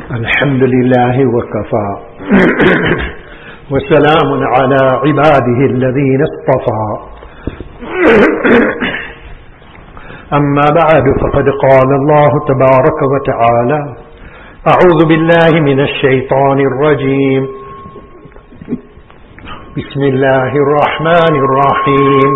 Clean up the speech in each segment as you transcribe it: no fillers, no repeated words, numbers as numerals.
الحمد لله وكفى وسلام على عباده الذين اصطفى أما بعد فقد قال الله تبارك وتعالى أعوذ بالله من الشيطان الرجيم بسم الله الرحمن الرحيم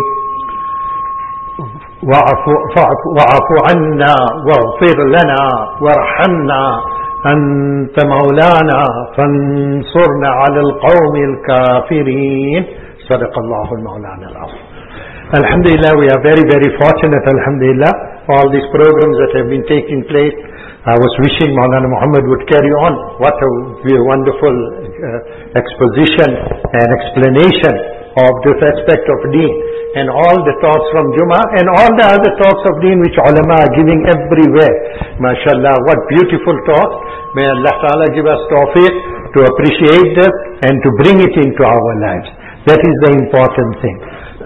واعف عنا واغفر لنا وارحمنا أنت مولانا فانصرنا على القوم الكافرين صدق الله المولانا العظيم. Alhamdulillah, we are very, very fortunate, alhamdulillah, for all these programs that have been taking place. I was wishing Maulana Muhammad would carry on. What a wonderful exposition and explanation of this aspect of deen, and all the talks from Jummah and all the other talks of deen which ulama are giving everywhere. MashaAllah, what beautiful talks. May Allah Ta'ala give us tawfiq to appreciate this and to bring it into our lives. That is the important thing.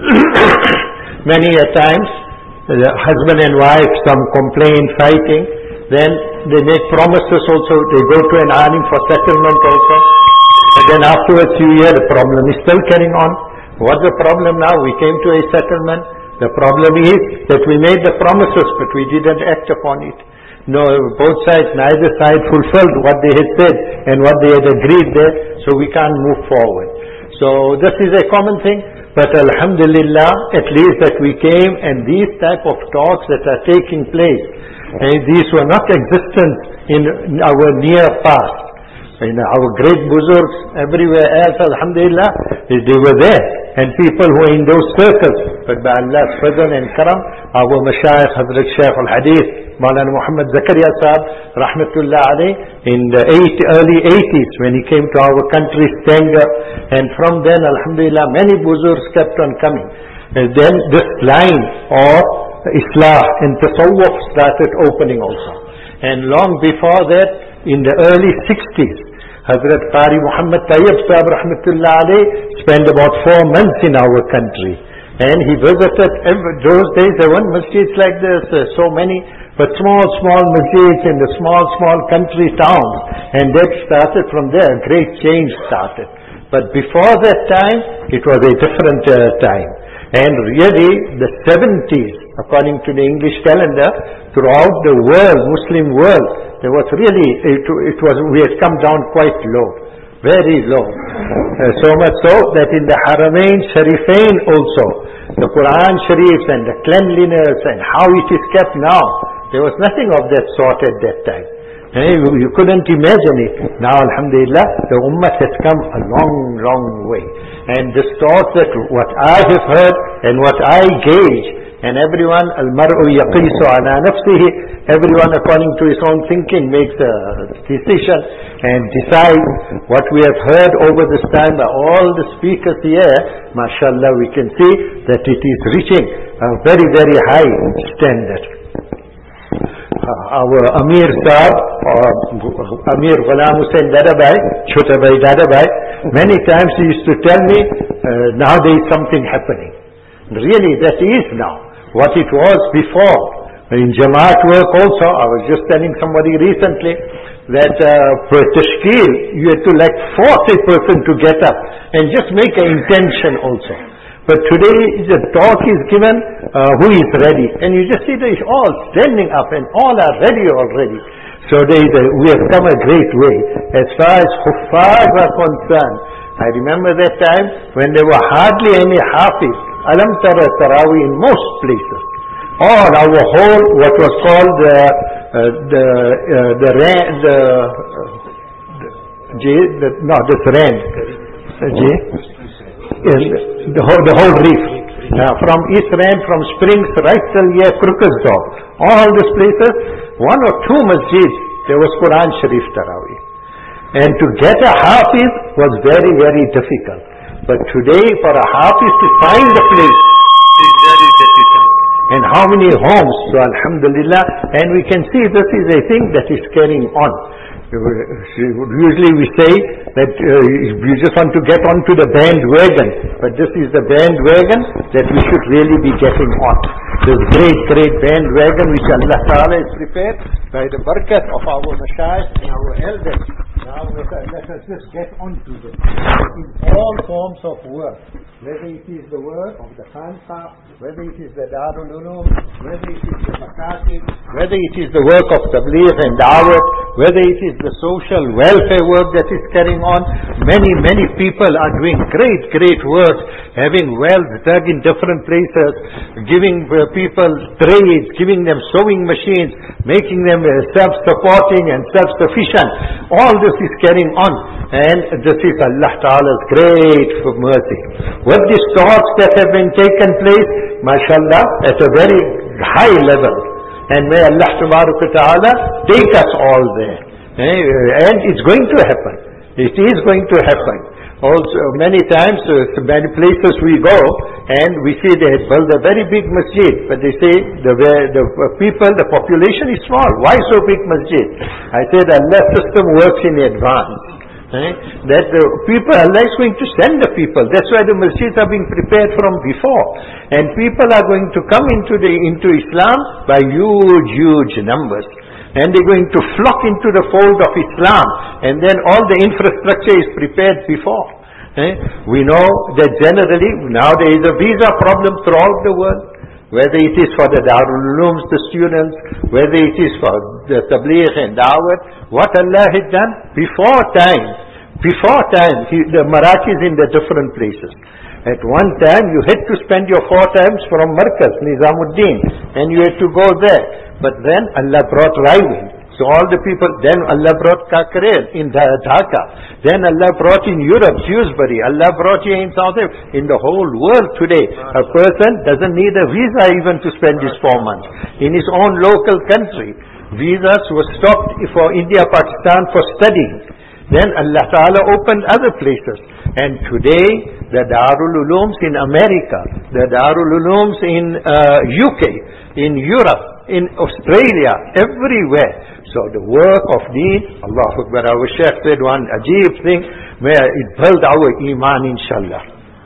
Many a times, the husband and wife, some complain, fighting, then they make promises also, they go to an alim for settlement also, and then afterwards you hear the problem is still carrying on. What's the problem now? We came to a settlement. The problem is that we made the promises but we didn't act upon it. No, both sides, neither side fulfilled what they had said and what they had agreed there, so we can't move forward. So this is a common thing, but alhamdulillah, at least that we came, and these type of talks that are taking place, and these were not existent in our near past. In our great buzurgs, everywhere else, alhamdulillah, they were there, and people who were in those circles. But by Allah's fazl and karam, our mashayikh, Hazrat Shaykh al-Hadith, Maulana Muhammad Zakaria Sahab, rahmatullah alayh, in the early 80s, when he came to our country, Stanger, and from then, alhamdulillah, many buzurgs kept on coming. And then this line of Islah and Tasawwuf started opening also. And long before that, in the early 60s, Hazrat Qari Muhammad Tayyib Sahab rahmatullah alayh spent about 4 months in our country. And he visited, those days there weren't masjids like this, so many, but small masjids in the small country towns. And that started from there, great change started. But before that time, it was a different time. And really, the 70s, according to the English calendar, throughout the world, Muslim world, there was really, we had come down quite low, very low. So much so that in the Haramain Sharifain also, the Quran Sharif and the cleanliness and how it is kept now, there was nothing of that sort at that time. You couldn't imagine it. Now, alhamdulillah, the ummah has come a long way. And this thought that what I have heard and what I gauge, and everyone, al-mar'u yaqisu ala nafsihi, everyone according to his own thinking makes a decision and decides what we have heard over this time by all the speakers here. MashaAllah, we can see that it is reaching a very, very high standard. Our Amir Sahab, Amir Ghulam Hussain Dadabai, Chota Bhai Dadabai, many times he used to tell me, now there is something happening. Really, that is now. What it was before. In Jamaat work also, I was just telling somebody recently that for tashkil, you had to like force a person to get up and just make an intention also. But today, the talk is given, who is ready. And you just see they are all standing up and all are ready already. So we have come a great way. As far as Huffaz are concerned, I remember that time when there were hardly any Hafiz, Alam Tara Tarawi in most places. All our whole, what was called the whole reef. From East Rand, from Springs, right till here, Krukersdorp. All these places, 1 or 2 masjids, there was Quran Sharif Taraweeh. And to get a Hafiz was very, very difficult. But today, for a Hafiz to find a place is very difficult. And how many homes, so alhamdulillah, and we can see this is a thing that is carrying on. Usually we say that you just want to get onto the bandwagon, but this is the bandwagon that we should really be getting on. This great bandwagon which Allah Ta'ala is prepared by the barakat of our mashayikh and our elders. Now let us just get onto this. In all forms of work, whether it is the work of the Khanqa, whether it is the Darul Ulum, whether it is the Makatib, whether it is the work of Tabligh and Dawat, whether it is the social welfare work that is carrying on, many people are doing great work, having wealth dug in different places, giving people trades, giving them sewing machines, making them self-supporting and self-sufficient. All this is carrying on, and this is Allah Ta'ala's great mercy. With these talks that have been taken place, mashallah, at a very high level, and may Allah Ta'ala take us all there. And it's going to happen. It is going to happen. Also, many times, many places we go, and we see they had built a very big masjid, but they say the people, the population is small. Why so big masjid? I said Allah system works in advance. That the people, Allah is going to send the people. That's why the masjids are being prepared from before. And people are going to come into Islam by huge numbers. And they're going to flock into the fold of Islam. And then all the infrastructure is prepared before. We know that generally, now there is a visa problem throughout the world. Whether it is for the Darul Ulooms, the students, whether it is for the Tabligh and Dawat, what Allah had done before time, the Marachis in the different places. At one time, you had to spend your 4 times from Markaz, Nizamuddin, and you had to go there. But then Allah brought Raiwind. So all the people, then Allah brought Kakarel in Dhaka. Then Allah brought in Europe, Shrewsbury. Allah brought here in South Africa. In the whole world today, a person doesn't need a visa even to spend his 4 months. In his own local country, visas were stopped for India, Pakistan for studying. Then Allah Ta'ala opened other places. And today, the Darul Ulooms in America, the Darul Ulooms in UK, in Europe, in Australia, everywhere. So the work of Deen, Allahu Akbar, our Shaykh said one ajib thing, where it built our Iman, inshallah.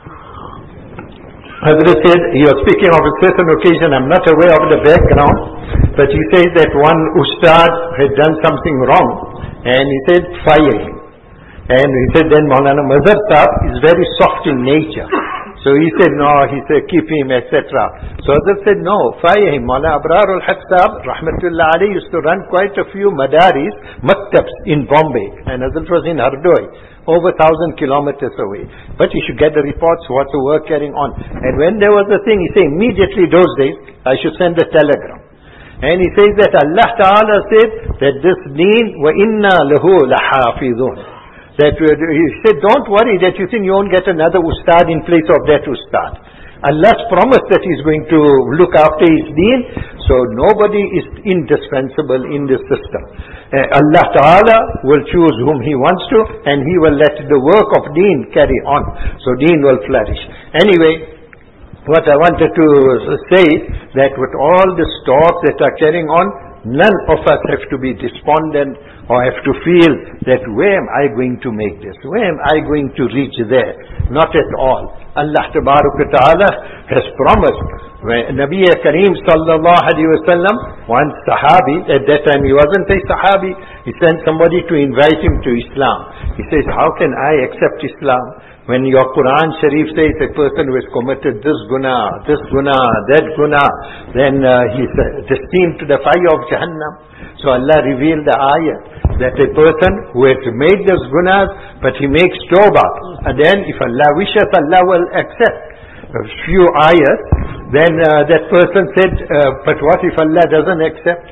Hazrat said, he was speaking of a certain occasion, I'm not aware of the background, but he says that one ustad had done something wrong, and he said, fire him. And he said, then Maulana Mazhar Sahib is very soft in nature. So he said, no, he said, keep him, etc. So Hazrat said, no, fire him. Maulana Abrar al-Haq Sahib, rahmatullah alayhi, used to run quite a few madaris, maktabs in Bombay. And Hazrat was in Hardoi, over 1,000 kilometers away. But he should get the reports, what's the work carrying on. And when there was a thing, he said, immediately those days, I should send a telegram. And he says that Allah Ta'ala said that this deen, wa inna lahu lahafidhun. That he said, don't worry that you think you won't get another ustad in place of that ustad. Allah's promised that He's going to look after His deen, so nobody is indispensable in this system. Allah Ta'ala will choose whom He wants to, and He will let the work of deen carry on. So deen will flourish. Anyway, what I wanted to say, that with all the talks that are carrying on, none of us have to be despondent or have to feel that where am I going to make this? Where am I going to reach there? Not at all. Allah Ta'ala has promised. When Nabi Kareem sallallahu alayhi wa sallam, one sahabi, at that time he wasn't a sahabi, he sent somebody to invite him to Islam. He says, how can I accept Islam? When your Quran Sharif says a person who has committed this guna, that guna, then he is destined to the fire of Jahannam. So Allah revealed the ayah that a person who has made those gunas, but he makes tawbah, and then if Allah wishes, Allah will accept. A few ayahs, then that person said, but what if Allah doesn't accept?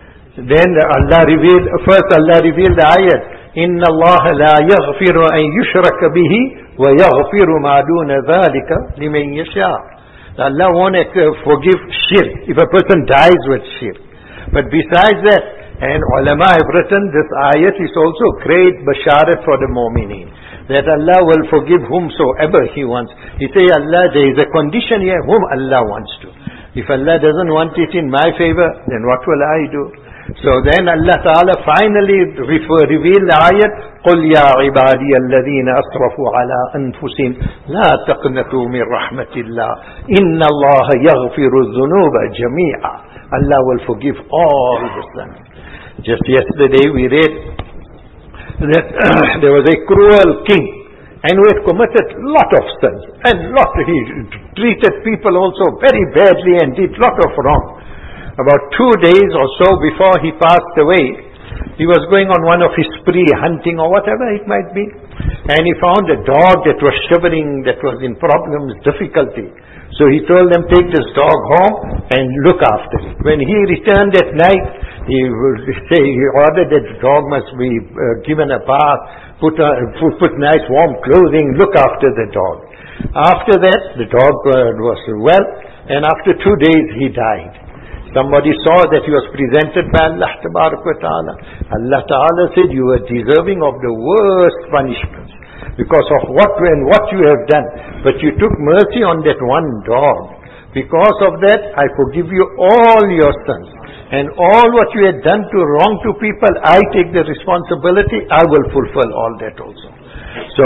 Then Allah revealed the ayat, إِنَّ اللَّهَ لَا يَغْفِرُ أَن يُشْرَكَ بِهِ وَيَغْفِرُ مَا دُونَ ذَلِكَ لِمَنْ يَشَاءُ. Allah won't forgive shirk if a person dies with shirk. But besides that, and ulama have written, this ayat is also great basharat for the mu'mineen, that Allah will forgive whomsoever He wants. He say, Allah, there is a condition here, whom Allah wants to. If Allah doesn't want it in my favor, then what will I do? So then Allah Ta'ala finally revealed the ayat, قُلْ يَا عِبَادِيَ الَّذِينَ أَسْرَفُوا عَلَىٰ أَنفُسِهِمْ لَا تَقْنَطُوا مِنْ رَحْمَةِ اللَّهِ إِنَّ اللَّهَ يَغْفِرُ الذُّنُوبَ جَمِيعًا. Allah will forgive all the sins. Just yesterday we read that there was a cruel king, and who had committed lot of sins, and he treated people also very badly and did lot of wrong. About 2 days or so before he passed away, he was going on one of his spree, hunting or whatever it might be, and he found a dog that was shivering, that was in problems, difficulty. So he told them, take this dog home and look after it. When he returned at night, he ordered that the dog must be given a bath, put nice warm clothing, look after the dog. After that, the dog was well, and after 2 days he died. Somebody saw that he was presented by Allah Ta'ala. Allah Ta'ala said, you are deserving of the worst punishments because of what you have done. But you took mercy on that one dog. Because of that, I forgive you all your sins. And all what you had done to wrong to people, I take the responsibility. I will fulfill all that also. So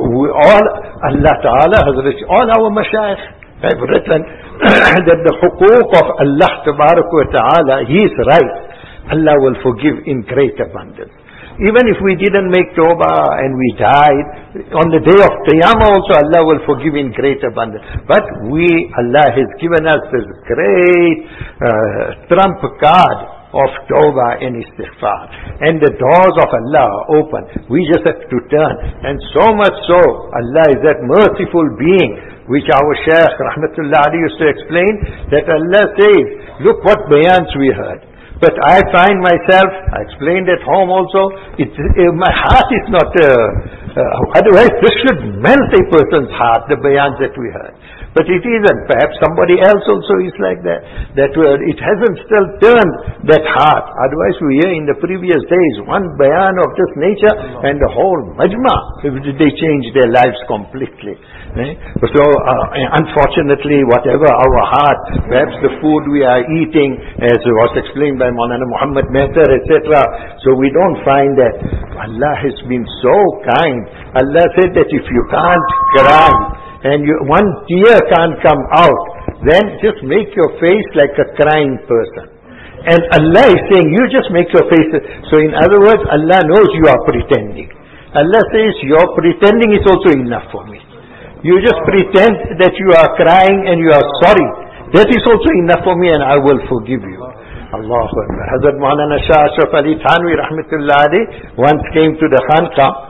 Allah Ta'ala has written, all our mashayikh have written that the huquq of Allah Ta'ala, He is right. Allah will forgive in great abundance. Even if we didn't make tawbah and we died, on the day of Qiyamah also Allah will forgive in great abundance. But Allah has given us this great trump card of tawbah and istighfar. And the doors of Allah are open. We just have to turn. And so much so, Allah is that merciful being, which our Shaykh Rahmatullah Ali used to explain, that Allah says, look what bayans we heard. But I find myself, I explained at home also, my heart is not, otherwise this should melt a person's heart, the bayans that we heard. But it isn't. Perhaps somebody else also is like that. It hasn't still turned that heart. Otherwise we hear in the previous days, one bayan of this nature and the whole majma, they change their lives completely. So unfortunately, whatever our heart, perhaps the food we are eating, as was explained by Maulana Muhammad Mehtar, etc. So we don't find that. Allah has been so kind. Allah said that if you can't cry, and one tear can't come out, then just make your face like a crying person. And Allah is saying, you just make your face. So in other words, Allah knows you are pretending. Allah says, your pretending is also enough for me. You just pretend that you are crying and you are sorry. That is also enough for me and I will forgive you. Allahu Akbar. Hazrat Maulana Shah Ashraf Ali Thanwi Rahmatullah Ali once came to the Khanqa,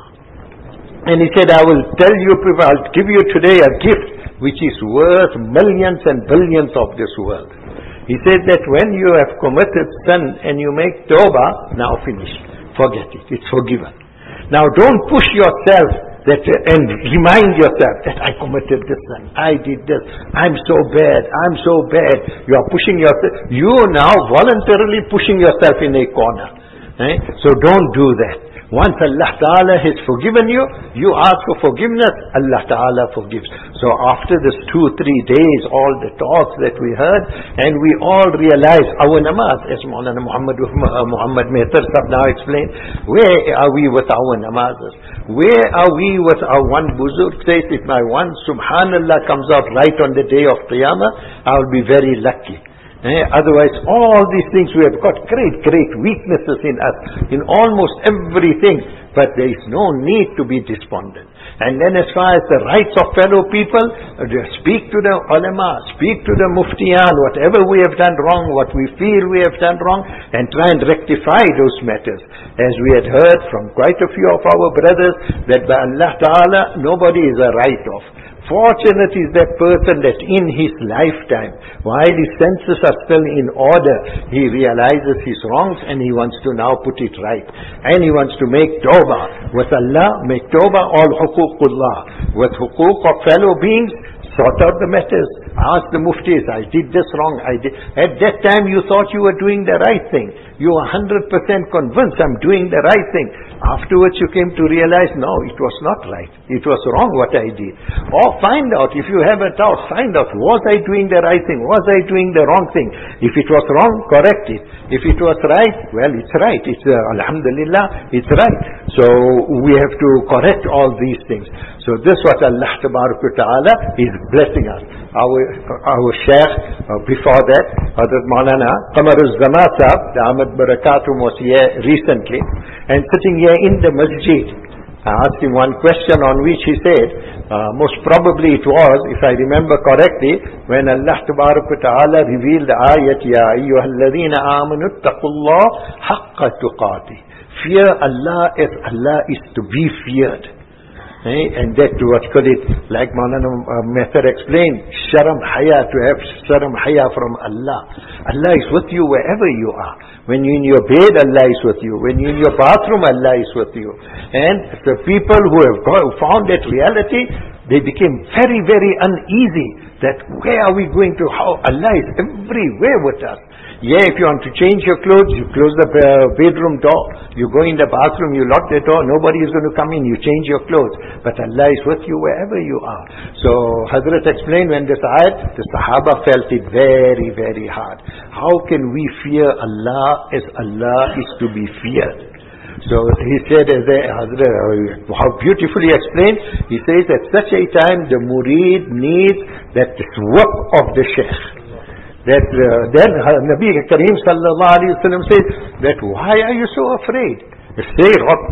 and he said, I will tell you people, I'll give you today a gift which is worth millions and billions of this world. He said that when you have committed sin and you make tawbah, now finish. Forget it. It's forgiven. Now don't push yourself and remind yourself that I committed this sin. I did this. I'm so bad. I'm so bad. You are pushing yourself. You are now voluntarily pushing yourself in a corner. So don't do that. Once Allah Ta'ala has forgiven you, you ask for forgiveness, Allah Ta'ala forgives. So after this 2-3 days, all the talks that we heard, and we all realize our namaz, as Maulana Muhammad Mehtar Sahab now explained, where are we with our namazes? Where are we with our one buzurg says, if my one subhanallah comes out right on the day of Qiyamah, I will be very lucky. Otherwise, all these things, we have got great weaknesses in us, in almost everything, but there is no need to be despondent. And then as far as the rights of fellow people, speak to the ulama, speak to the muftiyan, whatever we have done wrong, what we feel we have done wrong, and try and rectify those matters. As we had heard from quite a few of our brothers, that by Allah Ta'ala, nobody is a write-off. Fortunate is that person that in his lifetime, while his senses are still in order, he realizes his wrongs and he wants to now put it right. And he wants to make tawbah. With Allah, make tawbah all huququllah. With huquq of fellow beings, sort out the matters. ask the muftis, I did this wrong. At that time you thought you were doing the right thing. You were 100% convinced I'm doing the right thing. Afterwards you came to realize, no, it was not right. It was wrong what I did. Or find out, if you have a doubt, find out, was I doing the right thing? Was I doing the wrong thing? If it was wrong, correct it. If it was right, well, it's right. It's alhamdulillah, it's right. So we have to correct all these things. So this what Allah Ta'ala is blessing us. Our Shaykh, before that, Hazrat Maulana Qamaruz-Zaman Sahab, the Ahmad Barakatum, was here recently, and sitting here in the masjid, I asked him one question on which he said, most probably it was, if I remember correctly, when Allah Ta'ala revealed the ayat, Ya ayyuhalladhina amanu taqullah haqqa tuqati. Fear Allah as Allah is to be feared. And that what call it, like Maulana Mehtar explained, sharam haya, to have sharam haya from Allah. Allah is with you wherever you are. When you're in your bed, Allah is with you. When you're in your bathroom, Allah is with you. And the people who have found that reality, they became very, very uneasy that where are we going to, how Allah is everywhere with us. Yeah, if you want to change your clothes, you close the bedroom door. You go in the bathroom, you lock the door, nobody is going to come in, you change your clothes. But Allah is with you wherever you are. So Hazrat explained when this ayat, the Sahaba felt it very, very hard. How can we fear Allah as Allah is to be feared? So he said, as Hazrat, how beautifully explained, he says at such a time the murid needs that work of the Shaykh. That then Nabi Kareem sallallahu alayhi wa sallam says that why are you so afraid? Say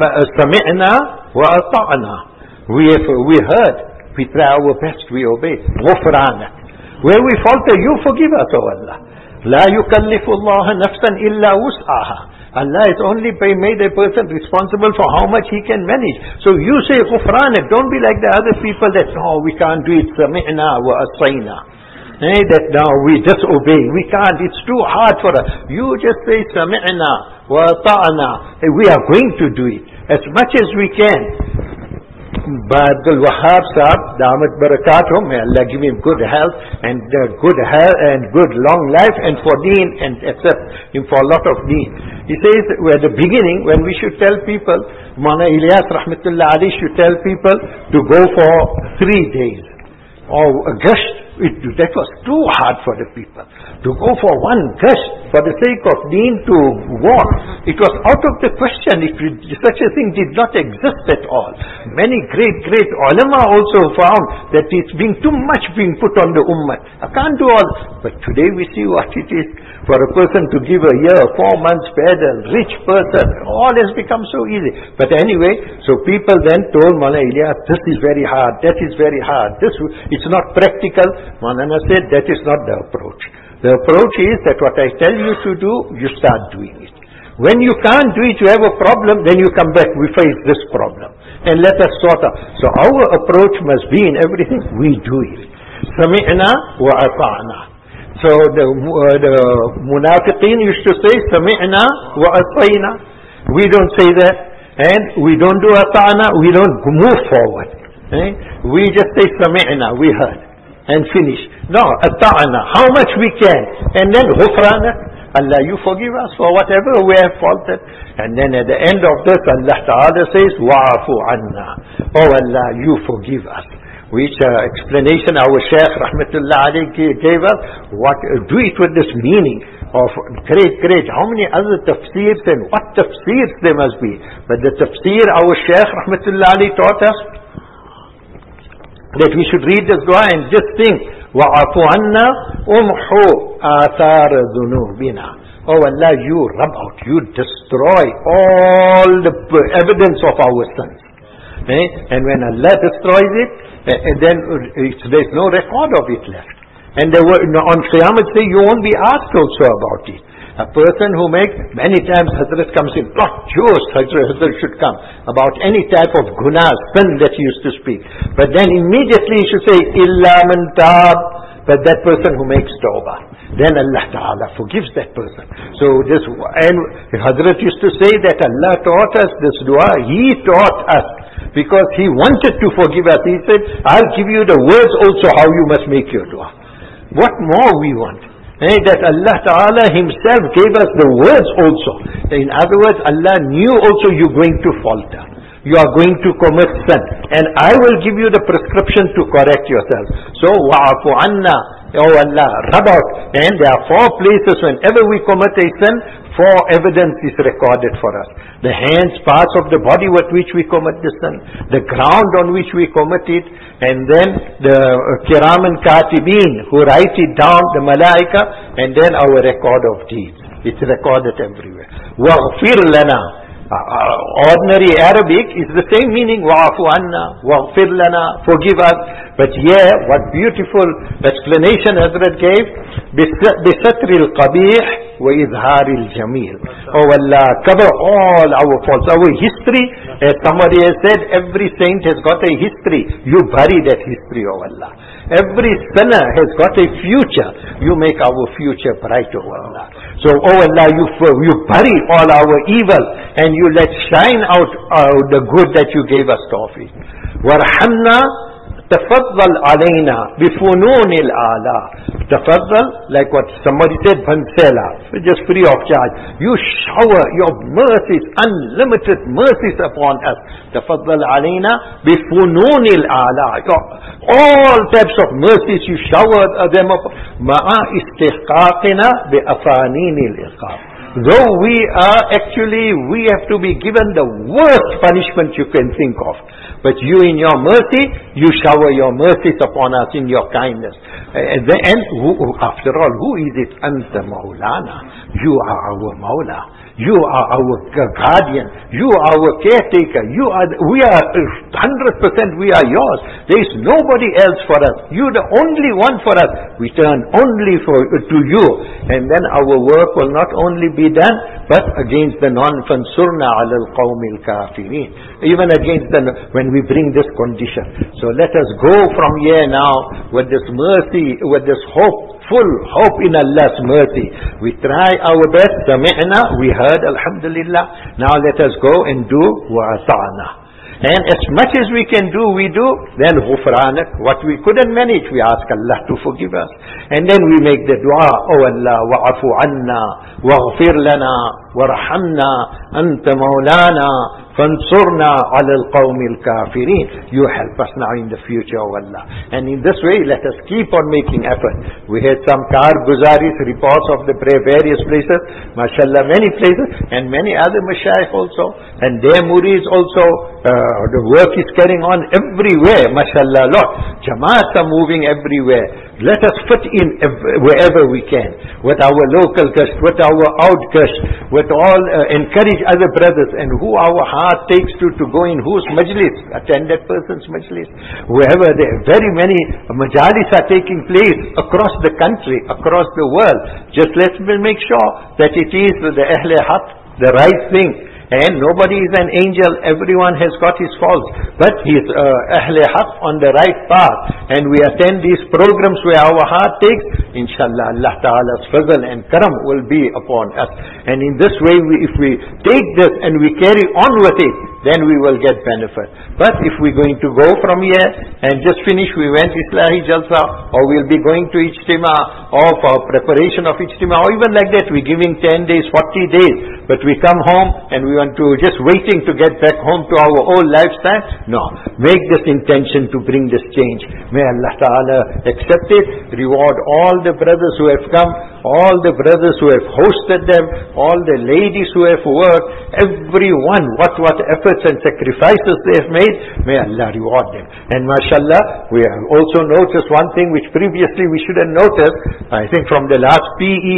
sami'na wa ata'na. We heard, we try our best, we obey. Ghufranak. Where we falter, you forgive us, O Allah. La yukallifu Allah nafsan illa wus'aha. Allah has only made a person responsible for how much he can manage. So you say ghufranak. Don't be like the other people that, no, we can't do it. Sami'na wa ata'na. That now we just obey. We can't. It's too hard for us. You just say sami'na wa ta'ana. We are going to do it as much as we can. But Abdul Wahab Sahab, the Ahmad Barakatum, may Allah give him good health and good long life, and for deen, and accept him for a lot of deen. He says at the beginning, when we should tell people, Maulana Ilyas Rahmatullah Ali should tell people to go for 3 days or a gasht. That was too hard for the people. To go for one gasht for the sake of deen to walk, it was out of the question. Such a thing did not exist at all. Many great ulama also found that it's too much being put on the ummah. I can't do all. But today we see what it is for a person to give a year, 4 months pedal, rich person, all has become so easy. But anyway, so people then told Maulana Ilyas, this is very hard, that is very hard, it's not practical. Maulana said, that is not the approach. The approach is that what I tell you to do, you start doing it. When you can't do it, you have a problem, then you come back, we face this problem. And let us sort out. So our approach must be in everything, we do it. Sami'na wa ata'na. So the munafiqeen used to say, Sami'na wa ata'na. We don't say that. And we don't do ata'na, we don't move forward. We just say Sami'na, we heard. And finish. No, ata'na, how much we can. And then ghufranak. Allah, you forgive us for whatever we have faulted. And then at the end of this, Allah Ta'ala says, wa'afu anna. Oh Allah, you forgive us. Which explanation our Shaykh Rahmatullah alayhi gave us. Do it with this meaning of great. How many other tafsirs and what tafsirs there must be. But the tafsir our Shaykh Rahmatullah alayhi taught us that we should read this dua and just think, وَعَفُ عَنَّا أُمْحُ آثَارَ ذُنُوبِنَا. Oh Allah, you rub out, you destroy all the evidence of our sins. And when Allah destroys it, then there's no record of it left. And on Qiyamah Day, you won't be asked also about it. A person who makes, many times Hazrat comes in, not just Hazrat should come, about any type of guna, sin that he used to speak. But then immediately he should say, illa man tab, but that person who makes tawbah. Then Allah Ta'ala forgives that person. So this, and Hazrat used to say that Allah taught us this dua, He taught us, because He wanted to forgive us. He said, I'll give you the words also how you must make your dua. What more we want? That Allah Ta'ala Himself gave us the words also. In other words, Allah knew also you're going to falter. You are going to commit sin. And I will give you the prescription to correct yourself. So, wa'afu anna. Oh Allah, rub out. And there are 4 places whenever we commit a sin, 4 evidence is recorded for us. The hands, parts of the body with which we commit the sin, the ground on which we commit it, and then the kiram and katibin who write it down, the malaika, and then our record of deeds. It's recorded everywhere. Waghfir lana. Ordinary Arabic is the same meaning, wa'afu anna, waghfir lana, forgive us. But here, what beautiful explanation Hazrat gave, بِسَتْرِ الْقَبِيحِ وَإِظْهَارِ الْجَمِيلِ. Oh Allah, cover all our faults. Our history, as somebody has said, every saint has got a history. You bury that history, oh Allah. Every sinner has got a future. You make our future bright, oh Allah. So, oh Allah, you bury all our evil and you let shine out the good that you gave us, tawfiq. وَارْحَمْنَا تفضل علينا بفنون الآلاء. Tafaddal, like what somebody said, Bansela, just free of charge. You shower your mercies, unlimited mercies upon us. Tafaddal alayna bifununil ala. All types of mercies you shower them up. Ma'a istihqaqina bi afaninil iqab. Though we have to be given the worst punishment you can think of. But you in your mercy, you shower your mercies upon us in your kindness. And after all, who is it? Anta Maulana. You are our Maula. You are our guardian. You are our caretaker. We are 100% we are yours. There is nobody else for us. You are the only one for us. We turn only to you. And then our work will not only be done, but against the non-fansurna ala al-qawmi al-kafirin. Even against when we bring this condition. So let us go from here now with this mercy, with this hope, full hope in Allah's mercy. We try our best. Sami'na, we heard, alhamdulillah. Now let us go and do wa'ata'na. And as much as we can do, we do. Then ghufranak, what we couldn't manage, we ask Allah to forgive us. And then we make the dua, oh Allah, wa'afu anna, waghfir lana, warhamna, anta maulana, fansurna ala al-qawmi al-kafirin. You help us now in the future, oh Allah. And in this way, let us keep on making effort. We had some Karguzaris, reports of the various places, mashallah, many places, and many other mashayikh also, and their murids also. The work is carrying on everywhere, mashallah, Lord. Jamaats are moving everywhere. Let us fit in wherever we can, with our local kashf, with our out kashf, with all, encourage other brothers, and who our heart takes to go in whose majlis, attend that person's majlis. Wherever there, very many majalis are taking place across the country, across the world. Just let's make sure that it is the Ahle Haq, the right thing. And nobody is an angel, everyone has got his faults. But he is Ahle Haq on the right path. And we attend these programs where our heart takes, inshallah, Allah Ta'ala's fazl and karam will be upon us. And in this way, if we take this and we carry on with it, then we will get benefit. But if we're going to go from here and just finish, we went Islahi Jalsa, or we'll be going to Ijtima, or for preparation of Ijtima, or even like that, we're giving 10 days, 40 days, but we come home and we want to just waiting to get back home to our old lifestyle. No, make this intention to bring this change. May Allah Ta'ala accept it, reward all the brothers who have come, all the brothers who have hosted them, all the ladies who have worked, everyone, what efforts and sacrifices they have made, may Allah reward them. And mashallah, we have also noticed one thing which previously we should have noticed. I think from the last PE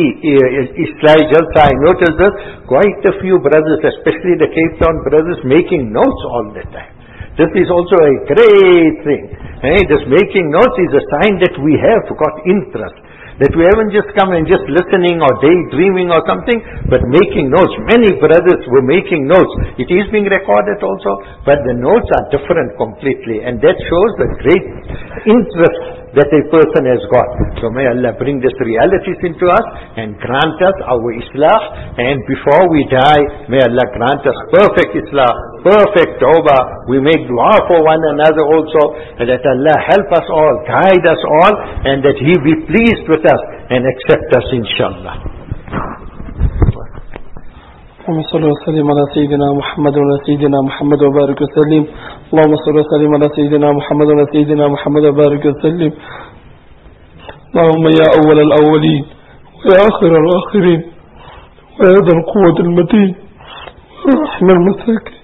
Islahi Jalsa, I noticed this, quite a few brothers, especially the Cape Town brothers, making notes all the time. This is also a great thing. This making notes is a sign that we have got interest. That we haven't just come and just listening or daydreaming or something, but making notes. Many brothers were making notes. It is being recorded also, but the notes are different completely. And that shows the great interest that a person has got. So may Allah bring these realities into us and grant us our Islah. And before we die, may Allah grant us perfect Islah. perfect tawbah. We make dua for one another also, and that Allah help us all, guide us all, and that He be pleased with us and accept us, inshallah. اللهم صل وسلم على سيدنا محمد وعلى سيدنا محمد وبارك وسلم. اللهم صل وسلم على سيدنا محمد وعلى سيدنا محمد وبارك وسلم. اللهم يا أول الأولين ويا آخر الآخرين ويا ذا القوة المتين ورحم المساكين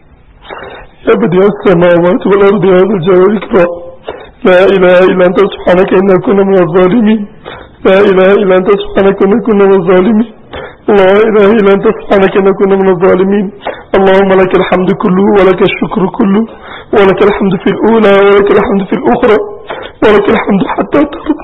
يا بديع السماوات والأرض يا ذا الجلال والإكرام. لا إله إلا أنت سبحانك إنا كنا من الظالمين. لا إله إلا أنت سبحانك إنا كنا من الظالمين. لا إله إلا أنت سبحانك إنا كنا من الظالمين. اللهم لك الحمد كله ولك الشكر كله، ولك الحمد في الأولى ولك الحمد في الأخرى، ولك الحمد حتى ترضى،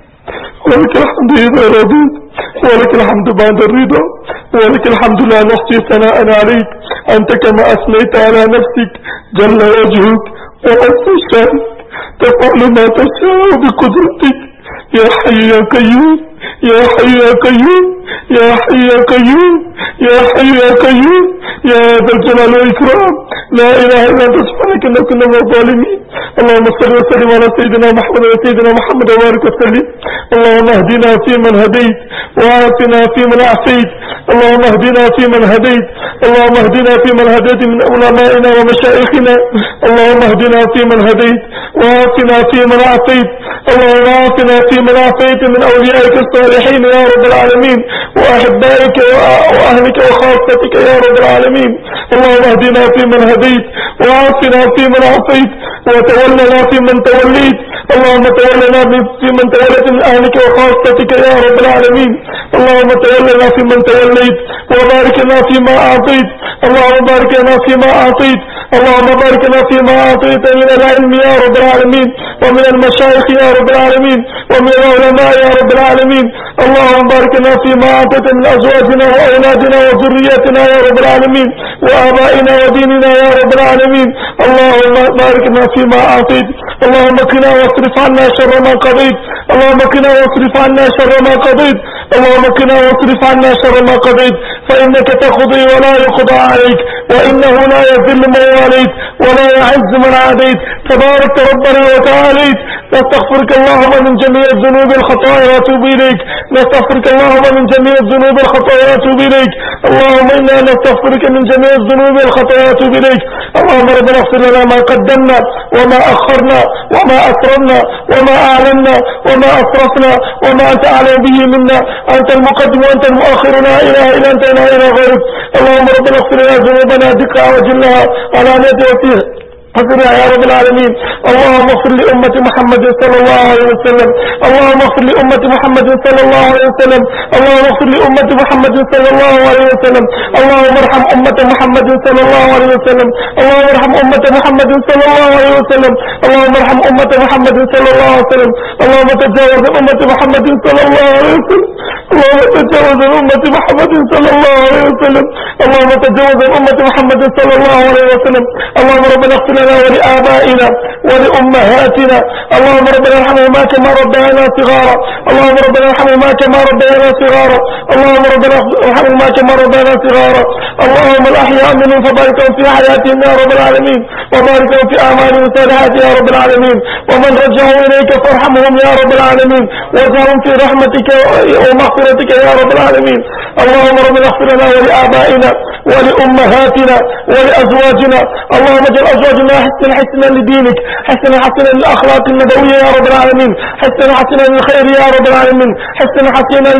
ولك الحمد إذا رضيت، ولك الحمد بعد الرضا، ولك الحمد لا نحصي ثناء عليك أنت كما أثنيت على نفسك جل وجهك وعز شأنك، تفعل ما تشاء بقدرتك يا حي يا قيوم يا حي يا قيوم يا حي يا قيوم يا حي يا قيوم يا ذا الجلال والإكرام. لا إله إلا أنت سبحانك إنا كنا من الظالمين. اللهم صل وسلم على سيدنا محمد وسيدنا محمد وبارك وسلم. اللهم اهدنا فيمن هديت وعافنا فيمن عافيت. اللهم اهدنا فيمن هديت. اللهم اهدنا فيمن هديت من علمائنا ومشايخنا. اللهم اهدنا فيمن هديت وعافنا فيمن عافيت. اللهم عافنا فيمن عافيت من أوليائك الصالحين يا رب العالمين وأحبائك وأهلك وخاصتك يا رب العالمين. اللهم اهدنا فيمن هديت وعافنا فيمن عافيت وتولنا فيمن توليت. اللهم تولنا فيمن توليت من أهلك وخاصتك يا رب العالمين. اللهم تولنا فيمن توليت وبارك لنا فيما أعطيت. اللهم بارك لنا فيما أعطيت. اللهم بارك لنا فيما أعطيت من العلم يا رب العالمين ومن المشايخ يا رب العالمين ومن العلماء يا رب العالمين. اللهم بارك لنا فيما أعطيت من أزواجنا وأولادنا وذرياتنا يا رب العالمين وآبائنا وديننا يا رب العالمين. اللهم بارك لنا فيما أعطيت. اللهم قنا واصرف عنا شر ما قضيت. اللهم قنا واصرف عنا شر ما قضيت. اللهم قنا واصرف عنا شر ما قضيت فإنك تقضي ولا يقضى عليك وإنه لا يذل من واليت ولا يعز من عاديت تبارك ربنا وتعاليت. نستغفرك اللهم من جميع الذنوب الخطايا واتوب إليك. نستغفرك اللهم من جميع الذنوب الخطايا واتوب إليك. اللهم إنا نستغفرك من جميع الذنوب الخطايا واتوب إليك. اللهم ربنا اغفر لنا ما قدمنا وما أخرنا وما أسررنا وما أعلنا وما أسرفنا وما أنت أعلم به منا. أنت المقدم وأنت المؤخر لا إله إلا أنت لا إله غيرك. اللهم ربنا اغفر لنا ذنوبنا دقها وجلها علانية وفيها حسنا يا رب العالمين. اللهم اغفر لأمة محمد صلى الله عليه وسلم. اللهم اغفر لأمة محمد صلى الله عليه وسلم. اللهم اغفر لأمة محمد صلى الله عليه وسلم. اللهم ارحم أمة محمد صلى الله عليه وسلم. اللهم ارحم أمة محمد صلى الله عليه وسلم. اللهم ارحم أمة محمد صلى الله عليه وسلم. اللهم تجاوز أمة محمد صلى الله عليه وسلم. اللهم تجاوز أمة محمد صلى الله عليه وسلم. اللهم تجاوز أمة محمد صلى الله عليه وسلم. اللهم ربنا اغفر لنا ولآبائنا ولأمهاتنا. اللهم ربنا ارحمهما كما ربيانا صغارا. اللهم ربنا ارحمهما كما ربيانا صغارا. اللهم ربنا ارحمهما كما ربيانا صغارا. اللهم الأحياء منهم فبارك في حياتهم يا رب العالمين وبارك في أعمالهم الصالحات يا رب العالمين. ومن رجعوا إليك فارحمهم يا رب العالمين واجعلهم في رحمتك ومغفرتك يا رب العالمين. اللهم ربنا اغفر لنا ولآبائنا ولأمهاتنا ولأزواجنا. اللهم اجعل أزواجنا حسنا لدينك حسنا للأخلاق النبوية يا رب العالمين حسنا للخير يا رب العالمين حسنا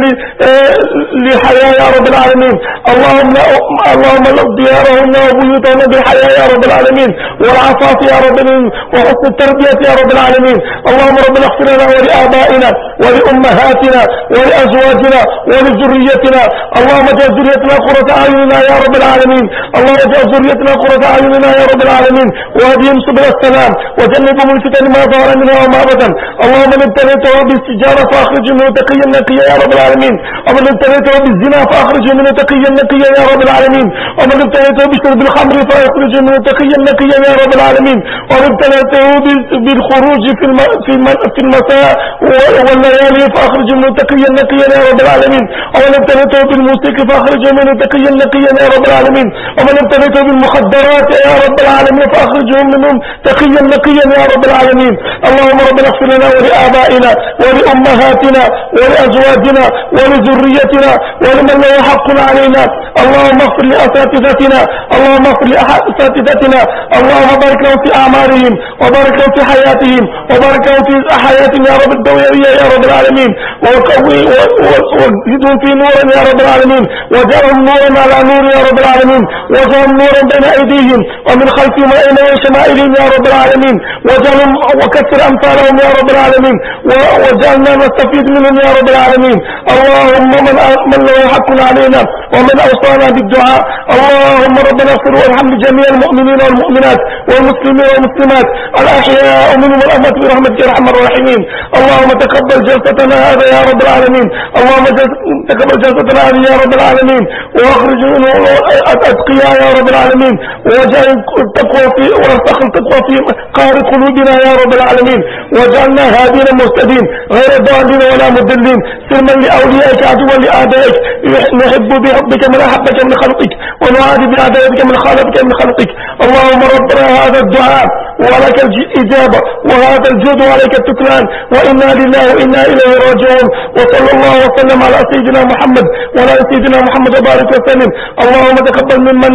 لحياة يا رب العالمين. اللهم لو ديارهن وبيوتهن بالحياة يا رب العالمين والعفاف يا رب العالمين وحسن التربية يا رب العالمين. اللهم ربنا اغفر لنا ولآبائنا ولأمهاتنا ولأزواجنا ولذريتنا. اللهم اجعل ذريتنا قرة أعيننا يا رب العالمين. اللهم اجعل ذريتنا قرة أعيننا يا رب العالمين وهديهم سبل السلام وجنبهم الفتن ما ظهر منها وما بطن. اللهم من ابتليته بالسجارة فأخرجه منه تقيا نقيا يا رب العالمين. ومن ابتليته بالزنا فأخرجه منه تقيا نقيا يا رب العالمين. ومن ابتليته بشرب الخمر فأخرجه منه تقيا نقيا يا رب العالمين. ومن ابتليته بالخروج في المساء والليالي فأخرجه منه تقيا نقيا يا رب العالمين. ومن ابتليته بالموسيقى فأخرجه منه تقيا نقيا يا رب رب العالمين. ومن ابتليته بالمخدرات يا رب العالمين فأخرجهم منهم تقيا نقيا يا رب العالمين. اللهم ربنا اغفر لنا ولآبائنا ولأمهاتنا ولأزواجنا ولذريتنا ولمن له حق علينا. اللهم اغفر لأساتذتنا، اللهم اغفر لأساتذتنا، اللهم بارك لهم في أعمارهم وبارك لهم في حياتهم وبارك لهم في حياتهم يا رب الدويرية يا رب العالمين، وزدهم في نورا يا رب العالمين، وجعلهم نورا على نور يا رب العالمين، وجعلهم نورا بين أيديهم ومن خلفهم وأين شمائلهم يا رب العالمين، وجعلهم وكثر أمثالهم يا رب العالمين، وجعلنا نستفيد منهم يا رب العالمين. اللهم من له حق علينا ومن أوصانا بالدعاء، اللهم ربنا اغفر وارحم لجميع المؤمنين والمؤمنات والمسلمين والمسلمات الأحياء منهم والأموات برحمتك يا أرحم الراحمين. اللهم تقبل جلستنا هذا يا رب العالمين، اللهم تقبل جلستنا هذه يا رب العالمين، واخرج الأتقياء يا رب العالمين، واجعل التقوى في وارزقنا التقوى في قهر قلوبنا يا رب العالمين، واجعلنا هادين مهتدين غير ضالين ولا مضلين، سلما لأوليائك عدوا لأعدائك، نحب بحبك من أحبك من خلقك ونعادي بعداوتك من خالفك من خلقك. اللهم ربنا هذا الدعاء ولك الإجابة وهذا الجود وعليك التكلان، وإنا لله وإنا إليه راجعون. وصلى الله وسلم على سيدنا محمد وعلى سيدنا محمد وبارك وسلم. اللهم تقبل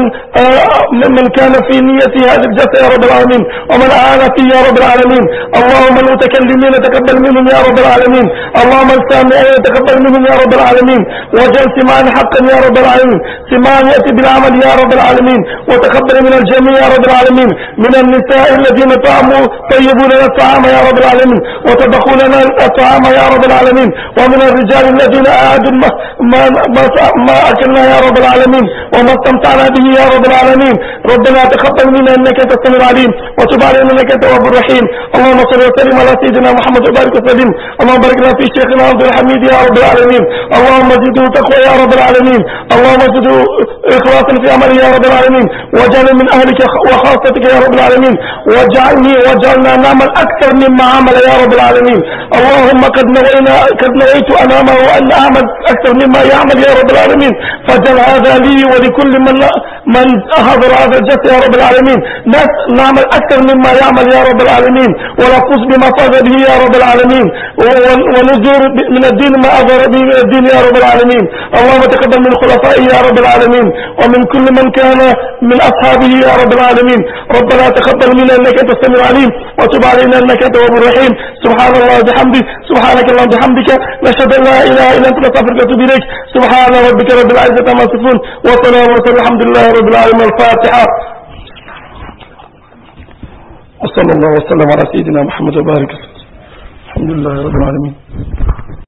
ممن كان في نية هذه الجلسة يا رب العالمين، ومن أعان فيه يا رب العالمين. اللهم المتكلمين تقبل منهم يا رب العالمين، اللهم السامعين تقبل منهم يا رب العالمين، وجل سماعا حقا يا رب العالمين، سماعا يأتي بالعمل يا رب العالمين، وتقبل من الجميع يا رب العالمين، من النساء الذين طعموا طيبوا لنا الطعام يا رب العالمين وطبخوا لنا الطعام يا رب العالمين، ومن الرجال الذين أعادوا ما أكلنا يا رب العالمين وما استمتعنا به يا رب العالمين. ربنا تقبل منا إنك أنت السميع العليم وتب علينا إنك أنت التواب الرحيم. اللهم صل وسلم على سيدنا محمد وبارك وسلم. اللهم بارك لنا في شيخنا عبد الحميد يا رب العالمين، اللهم زده تقوى يا رب العالمين، اللهم زده إخلاصا في عمله يا رب العالمين، واجعلنا من أهلك وخاصتك يا رب العالمين، واجعلنا نعمل أكثر مما عمل يا رب العالمين. اللهم قد نويت أمامه أن أعمل أكثر مما يعمل يا رب العالمين، فاجعل هذا لي ولكل من حضر هذا الجلسة يا رب العالمين، نعمل أكثر مما يعمل يا رب العالمين، ونفوز بما فاز به يا رب العالمين، ونزور من الدين ما أظهر به من الدين يا رب العالمين. اللهم تقبل من خلفائه يا رب العالمين، ومن كل من كان من أصحابه يا رب العالمين. ربنا تقبل منا إنك أنت السميع العليم وتب علينا إنك أنت التواب الرحيم. سبحان الله وبحمده، سبحانك اللهم وبحمدك، نشهد أن لا إله إلا أنت نستغفرك ونتوب إليك. سبحان ربك رب العزة عما يصفون وسلام الحمد لله رب العالمين. الفاتحة. وصلى الله وسلم على سيدنا محمد وبارك. الحمد لله رب العالمين.